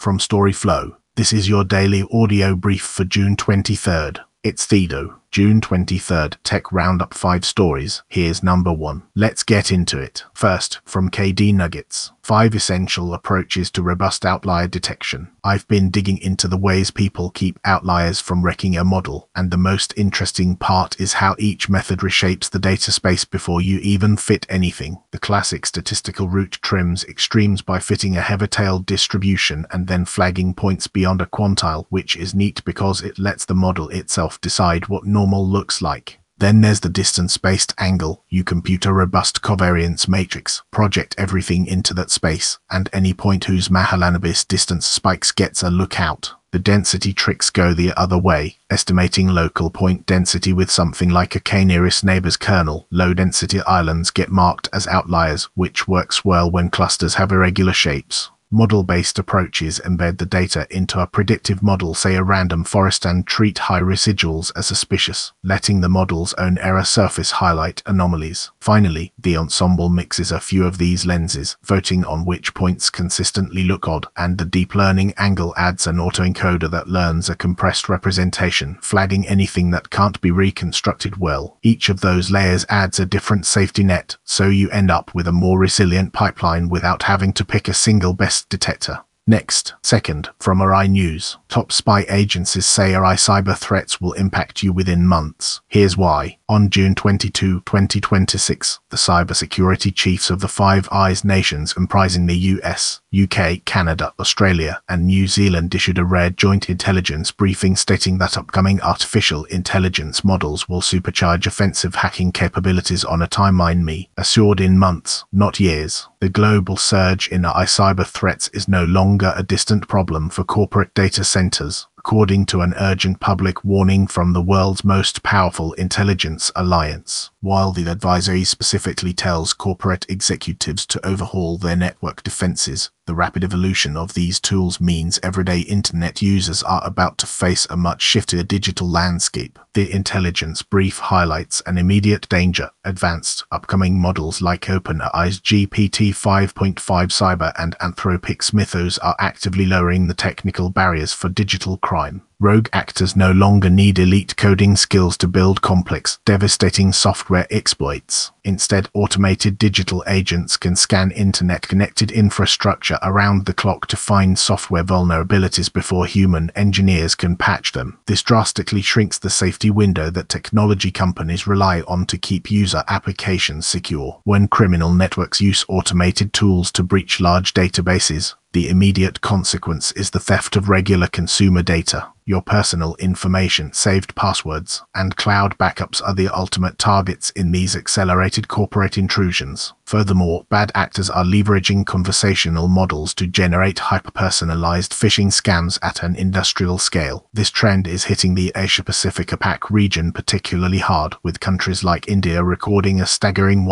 from Storyflow. This is your daily audio brief for June 23rd. It's Thedo. June 23rd, Tech Roundup 5 stories. Here's number 1. Let's get into it. First, from KD Nuggets. 5 essential approaches to robust outlier detection. I've been digging into the ways people keep outliers from wrecking a model, and the most interesting part is how each method reshapes the data space before you even fit anything. The classic statistical route trims extremes by fitting a heavy-tailed distribution and then flagging points beyond a quantile, which is neat because it lets the model itself decide what normal looks like. Then there's the distance-based angle. You compute a robust covariance matrix, project everything into that space, and any point whose Mahalanobis distance spikes gets a lookout. The density tricks go the other way, estimating local point density with something like a k-nearest neighbor's kernel. Low-density islands get marked as outliers, which works well when clusters have irregular shapes. Model-based approaches embed the data into a predictive model, say a random forest, and treat high residuals as suspicious, letting the model's own error surface highlight anomalies. Finally, the ensemble mixes a few of these lenses, voting on which points consistently look odd, and the deep learning angle adds an autoencoder that learns a compressed representation, flagging anything that can't be reconstructed well. Each of those layers adds a different safety net, so you end up with a more resilient pipeline without having to pick a single best detector. Next, second, from AI News. Top spy agencies say AI cyber threats will impact you within months. Here's why. On June 22, 2026, the cybersecurity chiefs of the Five Eyes nations comprising the US, UK, Canada, Australia, and New Zealand issued a rare joint intelligence briefing stating that upcoming artificial intelligence models will supercharge offensive hacking capabilities on a timeline assured in months, not years. The global surge in AI cyber threats is no longer a distant problem for corporate data centers, according to an urgent public warning from the world's most powerful intelligence alliance. While the advisory specifically tells corporate executives to overhaul their network defenses, the rapid evolution of these tools means everyday internet users are about to face a much shiftier digital landscape. The intelligence brief highlights an immediate danger. Advanced, upcoming models like OpenAI's GPT 5.5 Cyber and Anthropic's Mythos are actively lowering the technical barriers for digital crime. Rogue actors no longer need elite coding skills to build complex, devastating software exploits. Instead, automated digital agents can scan internet-connected infrastructure around the clock to find software vulnerabilities before human engineers can patch them. This drastically shrinks the safety window that technology companies rely on to keep user applications secure. When criminal networks use automated tools to breach large databases, the immediate consequence is the theft of regular consumer data. Your personal information, saved passwords, and cloud backups are the ultimate targets in these accelerated corporate intrusions. Furthermore, bad actors are leveraging conversational models to generate hyper-personalized phishing scams at an industrial scale. This trend is hitting the Asia-Pacific APAC region particularly hard, with countries like India recording a staggering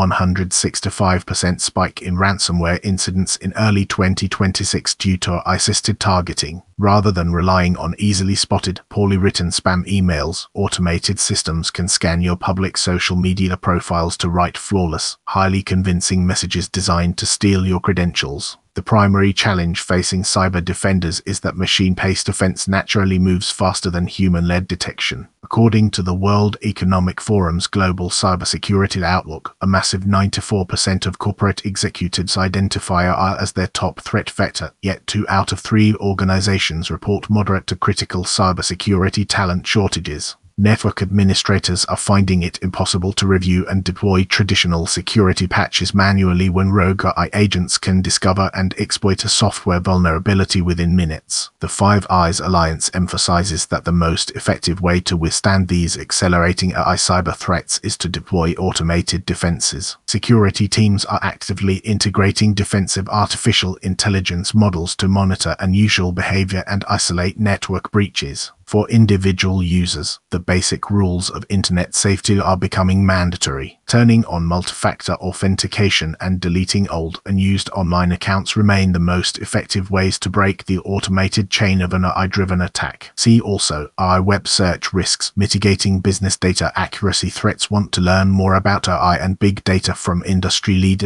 165% spike in ransomware incidents in early 2026 due to assisted targeting. Rather than relying on easily spotted, poorly written spam emails, automated systems can scan your public social media profiles to write flawless, highly convincing messages designed to steal your credentials. The primary challenge facing cyber defenders is that machine-paced defense naturally moves faster than human-led detection. According to the World Economic Forum's Global Cybersecurity Outlook, a massive 94% of corporate executives identify AI as their top threat vector, yet 2 out of 3 organizations report moderate to critical cybersecurity talent shortages. Network administrators are finding it impossible to review and deploy traditional security patches manually when rogue AI agents can discover and exploit a software vulnerability within minutes. The Five Eyes Alliance emphasizes that the most effective way to withstand these accelerating AI cyber threats is to deploy automated defenses. Security teams are actively integrating defensive artificial intelligence models to monitor unusual behavior and isolate network breaches. For individual users, the basic rules of internet safety are becoming mandatory. Turning on multi-factor authentication and deleting old, unused online accounts remain the most effective ways to break the automated chain of an AI-driven attack. See also AI web search risks, mitigating business data accuracy threats. Want to learn more about AI and big data from industry leaders?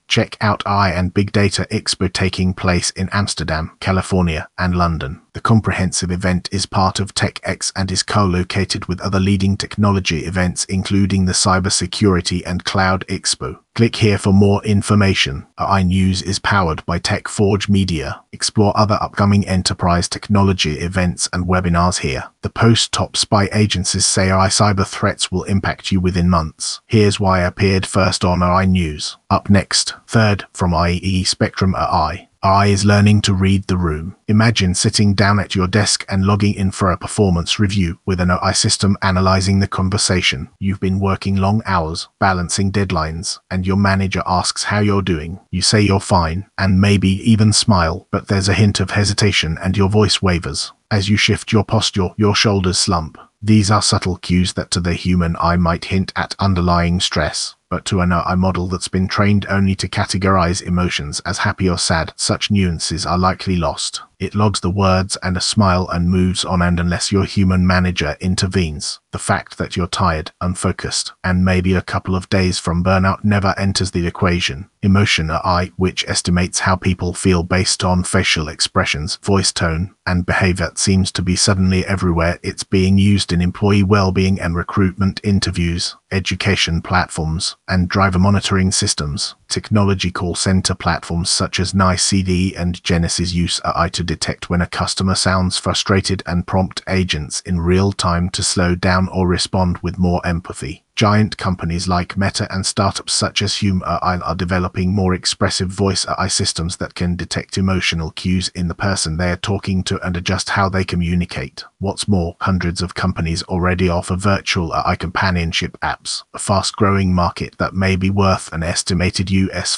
check out AI and Big Data Expo taking place in Amsterdam, California, and London. The comprehensive event is part of TechX and is co-located with other leading technology events including the Cybersecurity and Cloud Expo. Click here for more information. AI News is powered by TechForge Media. Explore other upcoming enterprise technology events and webinars here. The post-top spy agencies say AI cyber threats will impact you within months. Here's why appeared first on AI News. Up next, third from IEE Spectrum AI. AI is learning to read the room. Imagine sitting down at your desk and logging in for a performance review with an AI system analyzing the conversation. You've been working long hours, balancing deadlines, and your manager asks how you're doing. You say you're fine, and maybe even smile, but there's a hint of hesitation and your voice wavers. As you shift your posture, your shoulders slump. These are subtle cues that to the human eye might hint at underlying stress. But to an AI model that's been trained only to categorize emotions as happy or sad, such nuances are likely lost. It logs the words and a smile and moves on, and unless your human manager intervenes, the fact that you're tired, unfocused, and maybe a couple of days from burnout never enters the equation. Emotion AI, which estimates how people feel based on facial expressions, voice tone, and behavior, seems to be suddenly everywhere. It's being used in employee well-being and recruitment interviews, education platforms, and driver monitoring systems. Technology call center platforms such as NiCD and Genesys use AI to detect when a customer sounds frustrated and prompt agents in real time to slow down or respond with more empathy. Giant companies like Meta and startups such as Hume AI are developing more expressive voice AI systems that can detect emotional cues in the person they are talking to and adjust how they communicate. What's more, hundreds of companies already offer virtual AI companionship apps, a fast-growing market that may be worth an estimated US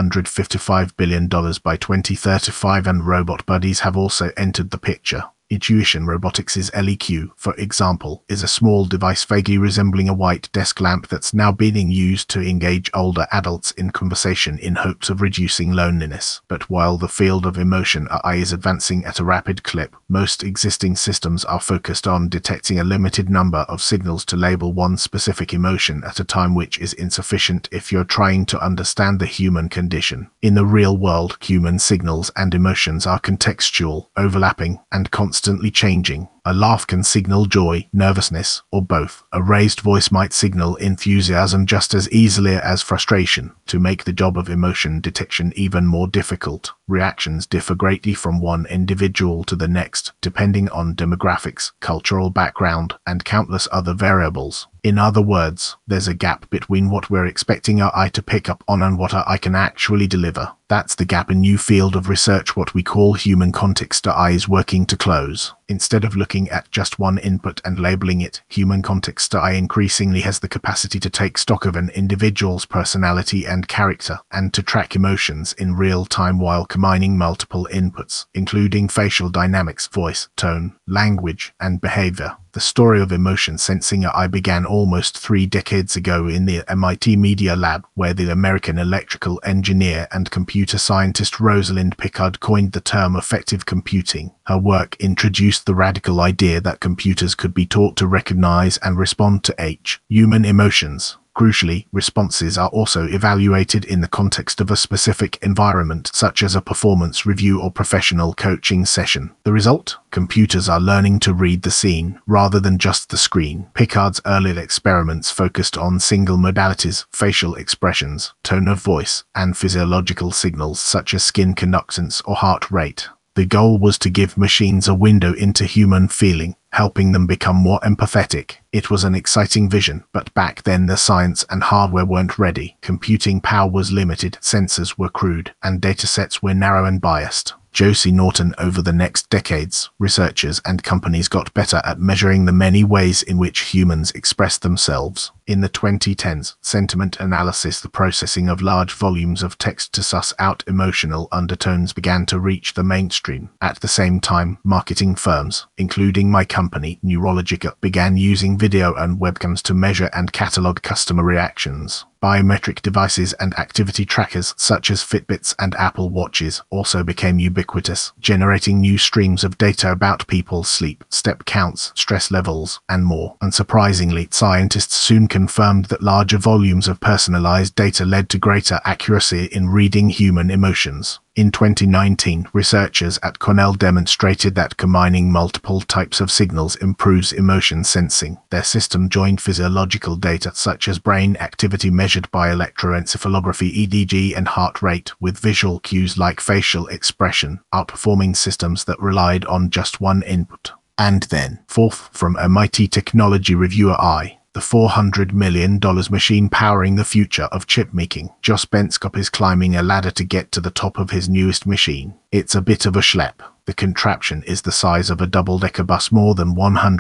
$555 billion by 2035, and robot buddies have also entered the picture. Intuition Robotics' LEQ, for example, is a small device vaguely resembling a white desk lamp that's now being used to engage older adults in conversation in hopes of reducing loneliness. But while the field of emotion AI is advancing at a rapid clip, most existing systems are focused on detecting a limited number of signals to label one specific emotion at a time, which is insufficient if you're trying to understand the human condition. In the real world, human signals and emotions are contextual, overlapping, and constantly changing. A laugh can signal joy, nervousness, or both. A raised voice might signal enthusiasm just as easily as frustration. To make the job of emotion detection even more difficult, reactions differ greatly from one individual to the next, depending on demographics, cultural background, and countless other variables. In other words, there's a gap between what we're expecting our eye to pick up on and what our eye can actually deliver. That's the gap a new field of research, what we call human context AI, is working to close. Instead of looking at just one input and labeling it, human context AI increasingly has the capacity to take stock of an individual's personality and character, and to track emotions in real time while combining multiple inputs, including facial dynamics, voice, tone, language, and behavior. The story of emotion sensing AI began almost 3 decades ago in the MIT Media Lab, where the American electrical engineer and computer scientist Rosalind Picard coined the term affective computing. Her work introduced the radical idea that computers could be taught to recognize and respond to human emotions. Crucially, responses are also evaluated in the context of a specific environment, such as a performance review or professional coaching session. The result? Computers are learning to read the scene, rather than just the screen. Picard's early experiments focused on single modalities, facial expressions, tone of voice, and physiological signals such as skin conductance or heart rate. The goal was to give machines a window into human feeling, helping them become more empathetic. It was an exciting vision, but back then the science and hardware weren't ready. Computing power was limited, sensors were crude, and datasets were narrow and biased. Josie Norton. Over the next decades, researchers and companies got better at measuring the many ways in which humans express themselves. In the 2010s, sentiment analysis, the processing of large volumes of text to suss out emotional undertones, began to reach the mainstream. At the same time, marketing firms, including my company, Neurologica, began using video and webcams to measure and catalog customer reactions. Biometric devices and activity trackers such as Fitbits and Apple Watches also became ubiquitous, generating new streams of data about people's sleep, step counts, stress levels, and more. Unsurprisingly, scientists soon confirmed that larger volumes of personalized data led to greater accuracy in reading human emotions. In 2019, researchers at Cornell demonstrated that combining multiple types of signals improves emotion sensing. Their system joined physiological data such as brain activity measured by electroencephalography (EEG) and heart rate with visual cues like facial expression, outperforming systems that relied on just one input. And then, fourth from MIT technology reviewer the $400 million machine powering the future of chip making. Jos Benskopp is climbing a ladder to get to the top of his newest machine. It's a bit of a schlep. The contraption is the size of a double-decker bus, more than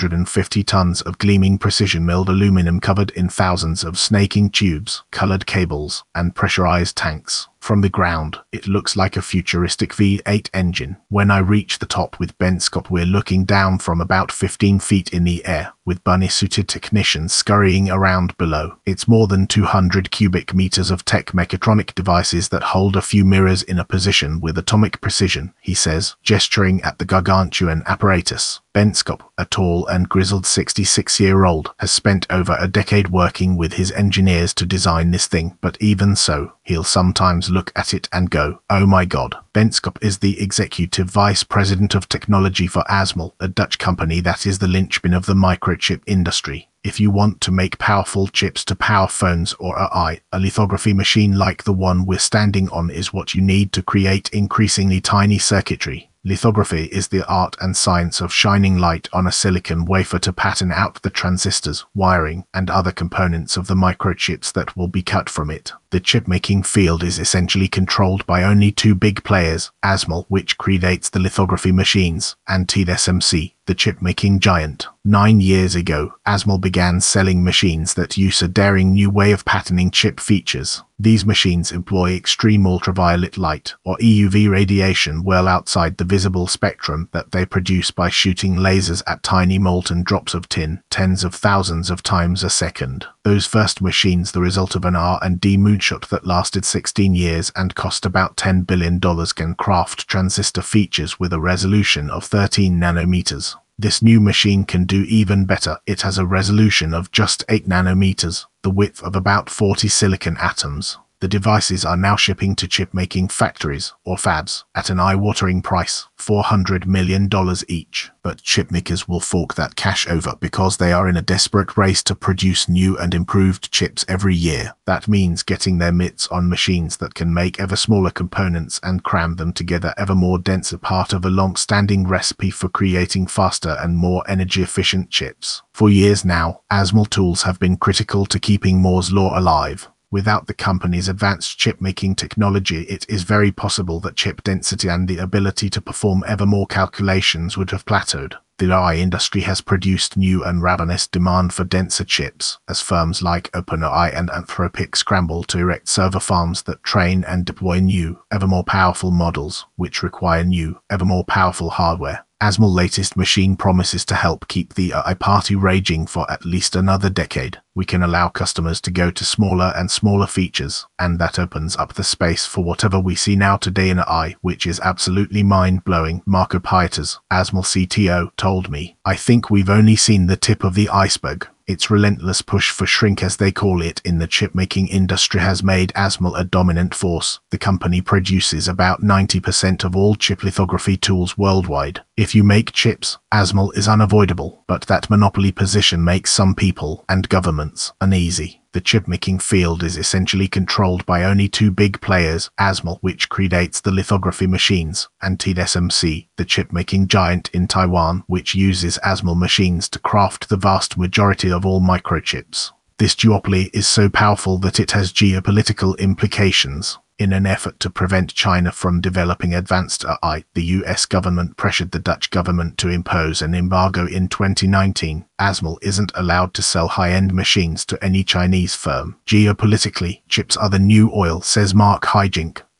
150 tons of gleaming precision-milled aluminum covered in thousands of snaking tubes, colored cables, and pressurized tanks. From the ground, it looks like a futuristic V8 engine. When I reach the top with Benskopp, we're looking down from about 15 feet in the air, with bunny-suited technicians scurrying around below. It's more than 200 cubic meters of tech mechatronic devices that hold a few mirrors in a position with atomic precision, he says, gesturing at the gargantuan apparatus. Benskopp, a tall and grizzled 66-year-old, has spent over a decade working with his engineers to design this thing, but even so, he'll sometimes look at it and go, "Oh my God." Benskopp is the executive vice president of technology for ASML, a Dutch company that is the linchpin of the microchip industry. If you want to make powerful chips to power phones or AI, a lithography machine like the one we're standing on is what you need to create increasingly tiny circuitry. Lithography is the art and science of shining light on a silicon wafer to pattern out the transistors, wiring, and other components of the microchips that will be cut from it. The chip-making field is essentially controlled by only two big players, ASML, which predates the lithography machines, and TSMC, the chip-making giant. 9 years ago, ASML began selling machines that use a daring new way of patterning chip features. These machines employ extreme ultraviolet light, or EUV radiation, well outside the visible spectrum that they produce by shooting lasers at tiny molten drops of tin, tens of thousands of times a second. Those first machines, the result of an R&D moonshot that lasted 16 years and cost about $10 billion, can craft transistor features with a resolution of 13 nanometers. This new machine can do even better. It has a resolution of just 8 nanometers, the width of about 40 silicon atoms. The devices are now shipping to chip-making factories, or fabs, at an eye-watering price, $400 million each. But chipmakers will fork that cash over because they are in a desperate race to produce new and improved chips every year. That means getting their mitts on machines that can make ever smaller components and cram them together ever more denser, part of a long-standing recipe for creating faster and more energy-efficient chips. For years now, ASML tools have been critical to keeping Moore's Law alive. Without the company's advanced chip-making technology, it is very possible that chip density and the ability to perform ever more calculations would have plateaued. The AI industry has produced new and ravenous demand for denser chips, as firms like OpenAI and Anthropic scramble to erect server farms that train and deploy new, ever more powerful models, which require new, ever more powerful hardware. ASML's latest machine promises to help keep the AI party raging for at least another decade. We can allow customers to go to smaller and smaller features, and that opens up the space for whatever we see now today in AI, which is absolutely mind-blowing, Marco Pietas, ASML CTO, told me. "I think we've only seen the tip of the iceberg." Its relentless push for shrink, as they call it in the chip-making industry, has made ASML a dominant force. The company produces about 90% of all chip lithography tools worldwide. If you make chips, ASML is unavoidable, but that monopoly position makes some people and governments uneasy. The chip-making field is essentially controlled by only two big players, ASML, which predates the lithography machines, and TSMC, the chip-making giant in Taiwan, which uses ASML machines to craft the vast majority of all microchips. This duopoly is so powerful that it has geopolitical implications. In an effort to prevent China from developing advanced AI, the US government pressured the Dutch government to impose an embargo in 2019. ASML isn't allowed to sell high-end machines to any Chinese firm. Geopolitically, chips are the new oil, says Mark Hijink,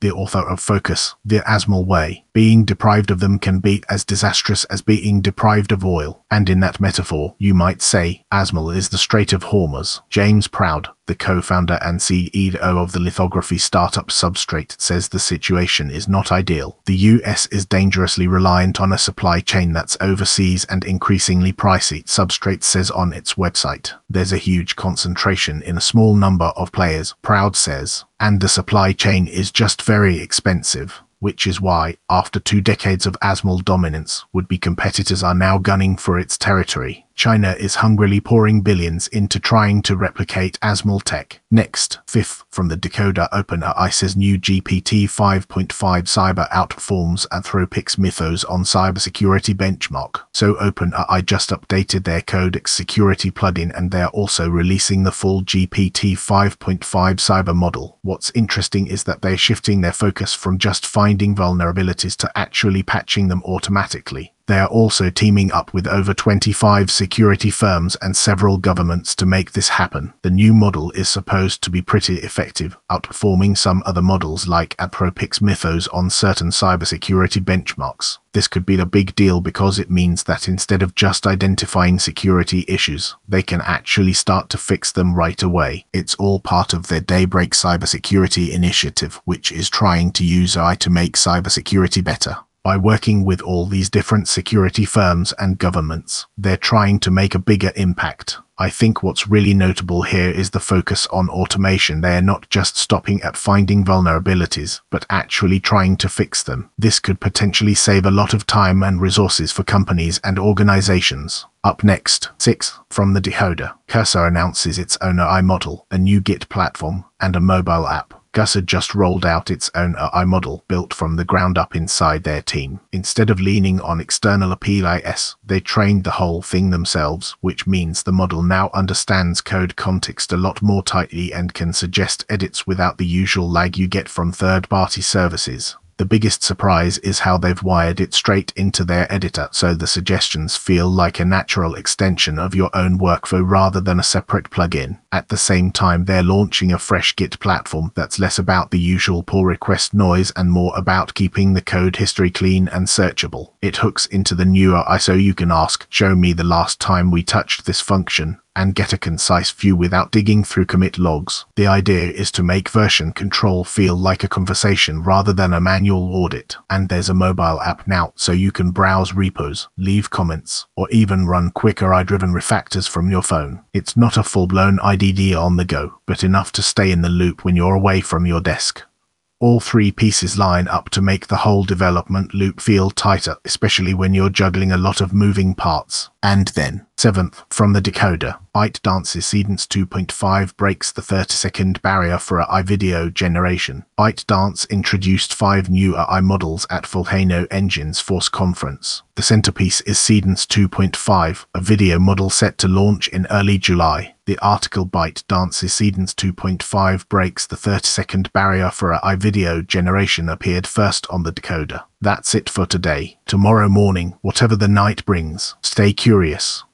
the author of Focus, The Asmal Way. Being deprived of them can be as disastrous as being deprived of oil, and in that metaphor, you might say, Asmal is the Strait of Hormuz. James Proud, the co-founder and CEO of the lithography startup Substrate, says the situation is not ideal. The US is dangerously reliant on a supply chain that's overseas and increasingly pricey, Substrate says on its website. There's a huge concentration in a small number of players, Proud says, and the supply chain is just very expensive, which is why, after 2 decades of Asmal dominance, would-be competitors are now gunning for its territory. China is hungrily pouring billions into trying to replicate Asmal tech. Next, fifth, from the Decoder, OpenAI says new GPT 5.5 cyber outperforms Anthropic's Mythos on cybersecurity benchmark. So OpenAI just updated their Codex security plugin and they're also releasing the full GPT 5.5 cyber model. What's interesting is that they're shifting their focus from just finding vulnerabilities to actually patching them automatically. They are also teaming up with over 25 security firms and several governments to make this happen. The new model is supposed to be pretty effective, outperforming some other models like Anthropic's Mythos on certain cybersecurity benchmarks. This could be a big deal because it means that instead of just identifying security issues, they can actually start to fix them right away. It's all part of their Daybreak cybersecurity initiative, which is trying to use AI to make cybersecurity better. By working with all these different security firms and governments, they're trying to make a bigger impact. I think what's really notable here is the focus on automation. They are not just stopping at finding vulnerabilities, but actually trying to fix them. This could potentially save a lot of time and resources for companies and organizations. Up next, 6. From the Decoder, Cursor announces its own AI model, a new Git platform, and a mobile app. Cursor just rolled out its own AI model built from the ground up inside their team. Instead of leaning on external APIs, they trained the whole thing themselves, which means the model now understands code context a lot more tightly and can suggest edits without the usual lag you get from third-party services. The biggest surprise is how they've wired it straight into their editor, so the suggestions feel like a natural extension of your own workflow rather than a separate plugin. At the same time, they're launching a fresh Git platform that's less about the usual pull request noise and more about keeping the code history clean and searchable. It hooks into the newer AI, so you can ask, "Show me the last time we touched this function," and get a concise view without digging through commit logs. The idea is to make version control feel like a conversation rather than a manual audit. And there's a mobile app now, so you can browse repos, leave comments, or even run quick AI-driven refactors from your phone. It's not a full-blown IDD on the go, but enough to stay in the loop when you're away from your desk. All 3 pieces line up to make the whole development loop feel tighter, especially when you're juggling a lot of moving parts. And then, 7th, from the Decoder, ByteDance's Seedance 2.5 breaks the 30-second barrier for AI video generation. ByteDance introduced 5 new AI models at Volcano Engine's Force conference. The centerpiece is Seedance 2.5, a video model set to launch in early July. The article ByteDance's Seedance 2.5 breaks the 30-second barrier for AI video generation appeared first on the Decoder. That's it for today. Tomorrow morning, whatever the night brings, stay curious.